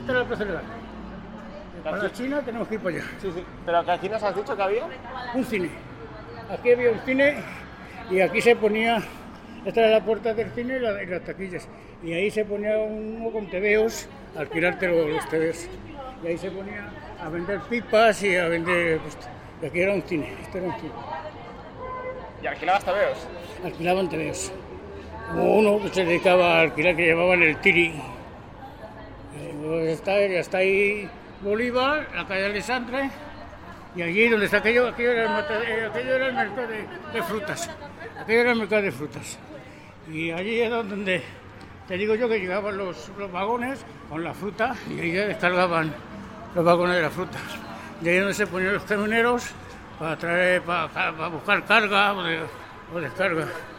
Esta es la Plaza Legal. Para la China tenemos que ir para allá. Sí, sí. ¿Pero que aquí nos has dicho que había? Un cine. Aquí había un cine y aquí se ponía, esta era la puerta del cine y las taquillas. Y ahí se ponía uno con tebeos, a alquilarte los tebeos. Y ahí se ponía a vender pipas y a vender... Pues, y aquí era un cine, esto era un cine. ¿Y alquilabas tebeos? Alquilaban tebeos. Como uno que se dedicaba a alquilar, que llamaban el tiri. Ya está ahí Bolívar, la calle Alessandre, y allí donde está aquello era el mercado de frutas. Aquello era el mercado de frutas. Y allí era donde, te digo yo, que llegaban los vagones con la fruta y ahí ya descargaban los vagones de las frutas. Y ahí donde se ponían los camioneros para buscar carga o descarga.